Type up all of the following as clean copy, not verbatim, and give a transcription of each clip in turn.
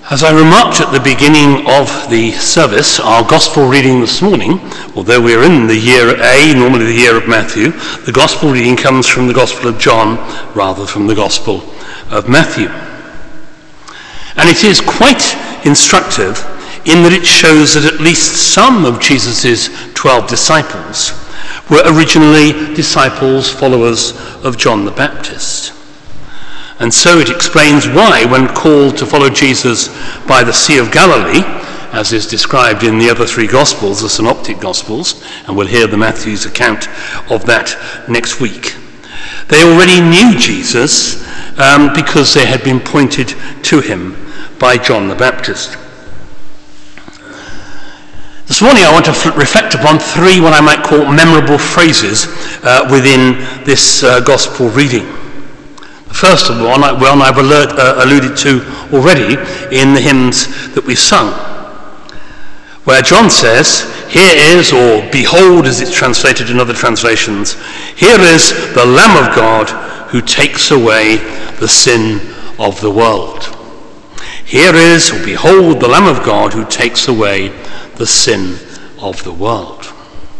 As I remarked at the beginning of the service, our gospel reading this morning, although we're in the year A, normally the year of Matthew, the gospel reading comes from the Gospel of John rather from the Gospel of Matthew. And it is quite instructive in that it shows that at least some of Jesus' 12 disciples were originally disciples, followers of John the Baptist. And so it explains why, when called to follow Jesus by the Sea of Galilee, as is described in the other three Gospels, the Synoptic Gospels, and we'll hear the Matthew's account of that next week, they already knew Jesus because they had been pointed to him by John the Baptist. This morning I want to reflect upon three what I might call memorable phrases within this Gospel reading. The first one I've alluded to already in the hymns that we've sung, where John says, "Here is," or "Behold," as it's translated in other translations, "Here is the Lamb of God who takes away the sin of the world." Here is, or "Behold, the Lamb of God who takes away the sin of the world."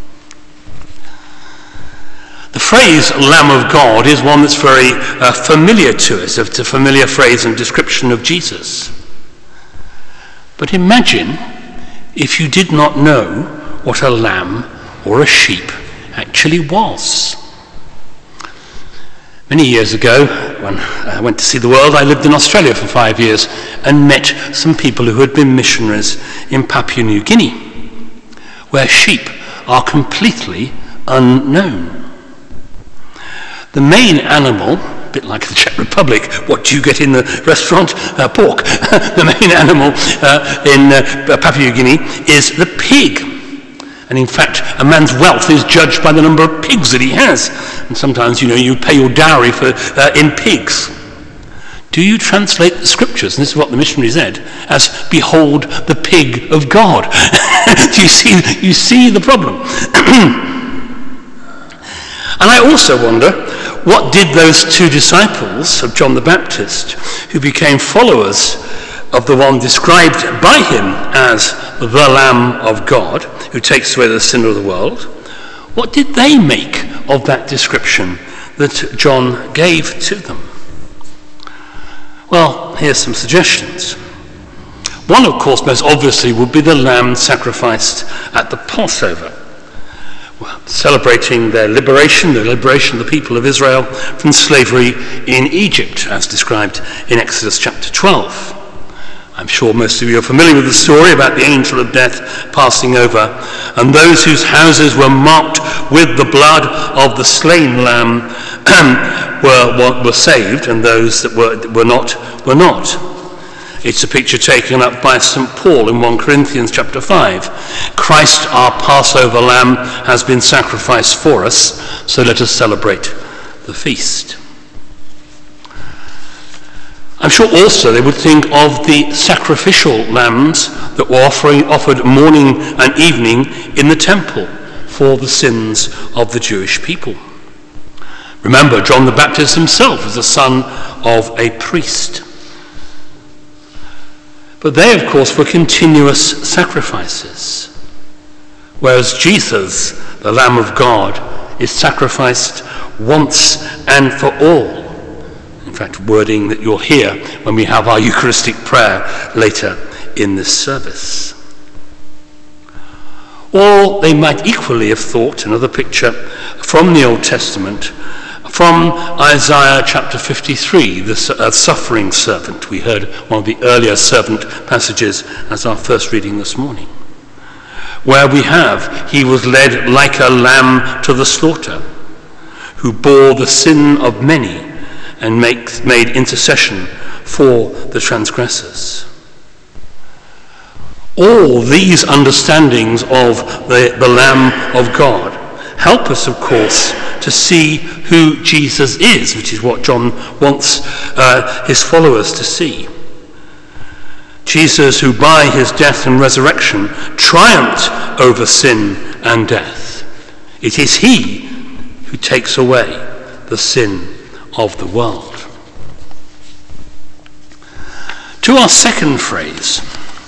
The phrase "Lamb of God" is one that's very familiar to us. It's a familiar phrase and description of Jesus. But imagine if you did not know what a lamb or a sheep actually was. Many years ago, when I went to see the world, I lived in Australia for 5 years and met some people who had been missionaries in Papua New Guinea, where sheep are completely unknown. The main animal, a bit like the Czech Republic, what do you get in the restaurant? Pork. The main animal in Papua New Guinea is the pig. And in fact, a man's wealth is judged by the number of pigs that he has. And sometimes, you pay your dowry in pigs. Do you translate the scriptures, and this is what the missionary said, as "Behold the pig of God"? Do you see the problem? And I also wonder, what did those two disciples of John the Baptist, who became followers of the one described by him as the Lamb of God, who takes away the sin of the world, what did they make of that description that John gave to them? Well, here's some suggestions. One, of course, most obviously would be the lamb sacrificed at the Passover, celebrating the liberation of the people of Israel from slavery in Egypt, as described in Exodus chapter 12. I'm sure most of you are familiar with the story about the angel of death passing over, and those whose houses were marked with the blood of the slain lamb were saved, and those that were not were not. It's a picture taken up by St. Paul in 1 Corinthians chapter 5. Christ, our Passover lamb, has been sacrificed for us, so let us celebrate the feast. I'm sure also they would think of the sacrificial lambs that were offered morning and evening in the temple for the sins of the Jewish people. Remember, John the Baptist himself was the son of a priest. But they, of course, were continuous sacrifices, whereas Jesus, the Lamb of God, is sacrificed once and for all. In fact, wording that you'll hear when we have our Eucharistic prayer later in this service. Or they might equally have thought, another picture from the Old Testament, from Isaiah chapter 53, the suffering servant. We heard one of the earlier servant passages as our first reading this morning, where we have, "He was led like a lamb to the slaughter, who bore the sin of many and made intercession for the transgressors." All these understandings of the Lamb of God help us, of course, to see who Jesus is, which is what John wants his followers to see. Jesus, who by his death and resurrection triumphed over sin and death. It is he who takes away the sin of the world. To our second phrase,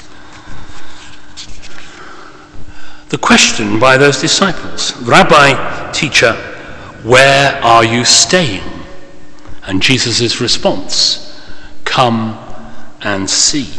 the question by those disciples, Rabbi, teacher, where are you staying? And Jesus' response, come and see.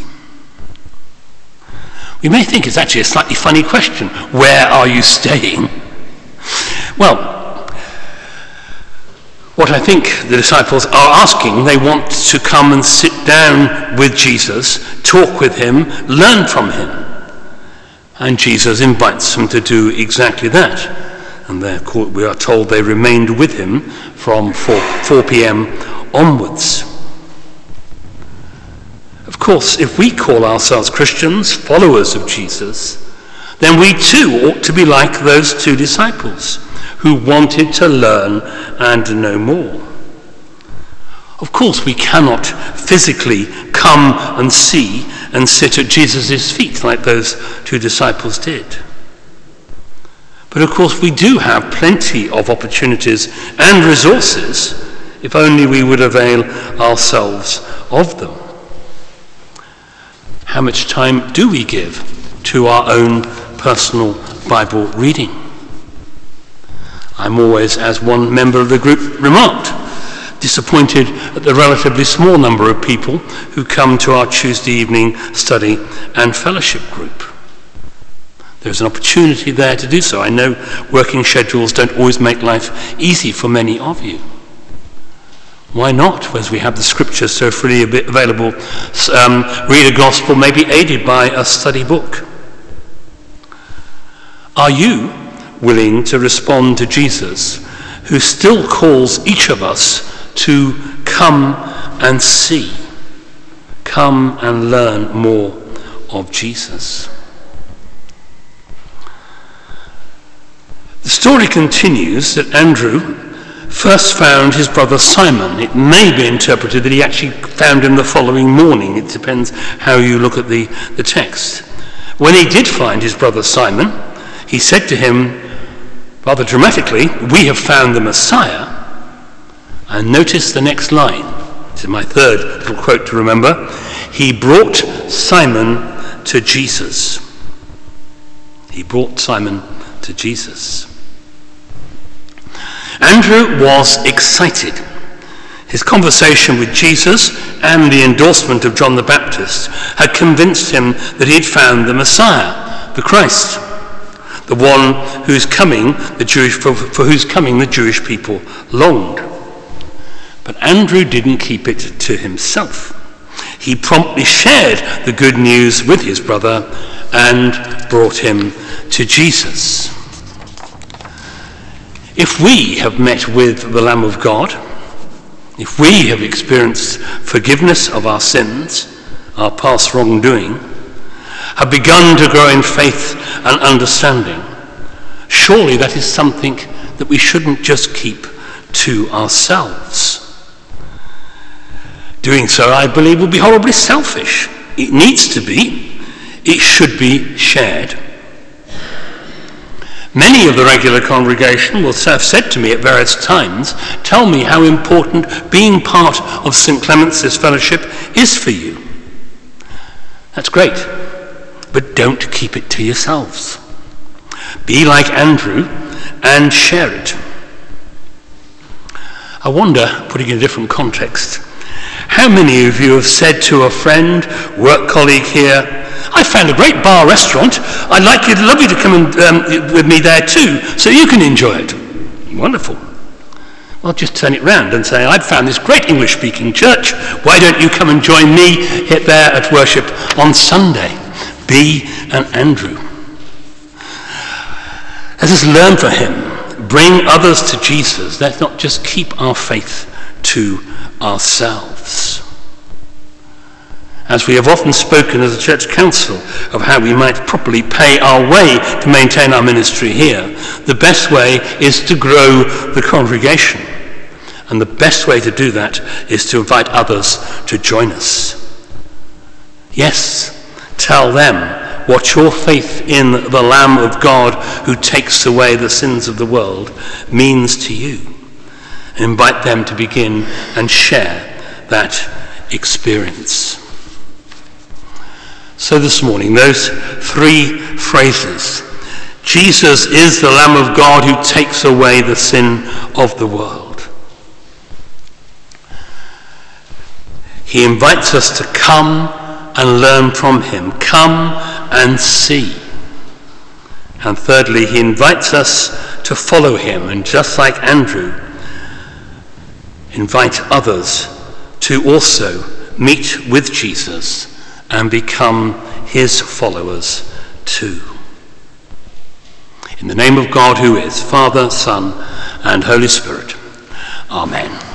We may think it's actually a slightly funny question. Where are you staying? Well, what I think the disciples are asking, they want to come and sit down with Jesus, talk with him, learn from him. And Jesus invites them to do exactly that. And we are told they remained with him from 4 p.m. onwards. Of course, if we call ourselves Christians, followers of Jesus, then we too ought to be like those two disciples who wanted to learn and know more. Of course, we cannot physically come and see and sit at Jesus' feet like those two disciples did. But of course, we do have plenty of opportunities and resources if only we would avail ourselves of them. How much time do we give to our own personal Bible reading? I'm always, as one member of the group remarked, disappointed at the relatively small number of people who come to our Tuesday evening study and fellowship group. There's an opportunity there to do so. I know working schedules don't always make life easy for many of you. Why not, as we have the scriptures so freely available, read a gospel, maybe aided by a study book? Are you willing to respond to Jesus, who still calls each of us to come and see, come and learn more of Jesus? The story continues that Andrew first found his brother Simon. It may be interpreted that he actually found him the following morning. It depends how you look at the text. When he did find his brother Simon, he said to him, rather dramatically, "We have found the Messiah." And notice the next line. This is my third little quote to remember. He brought Simon to Jesus. He brought Simon to Jesus. Andrew was excited. His conversation with Jesus and the endorsement of John the Baptist had convinced him that he had found the Messiah, the Christ, the one whose coming for whose coming the Jewish people longed. But Andrew didn't keep it to himself. He promptly shared the good news with his brother and brought him to Jesus. If we have met with the Lamb of God, if we have experienced forgiveness of our sins, our past wrongdoing, have begun to grow in faith and understanding, surely that is something that we shouldn't just keep to ourselves. Doing so, I believe, would be horribly selfish. It needs to be. It should be shared. Many of the regular congregation will have said to me at various times, "Tell me how important being part of St. Clement's Fellowship is for you." That's great, but don't keep it to yourselves. Be like Andrew and share it. I wonder, putting it in a different context, how many of you have said to a friend, work colleague here, "I found a great bar restaurant. I'd love you to come and, with me there too, so you can enjoy it." Wonderful. Well, just turn it round and say, "I've found this great English-speaking church. Why don't you come and join me there at worship on Sunday?" Be an Andrew. Let us learn from him. Bring others to Jesus. Let's not just keep our faith to ourselves. As we have often spoken as a church council of how we might properly pay our way to maintain our ministry here, the best way is to grow the congregation. And the best way to do that is to invite others to join us. Yes, tell them what your faith in the Lamb of God who takes away the sins of the world means to you. And invite them to begin and share that experience. So this morning, those three phrases. Jesus is the Lamb of God who takes away the sin of the world. He invites us to come and learn from him. Come and see. And thirdly, he invites us to follow him, and just like Andrew, invite others to also meet with Jesus and become his followers too. In the name of God, who is Father, Son, and Holy Spirit. Amen.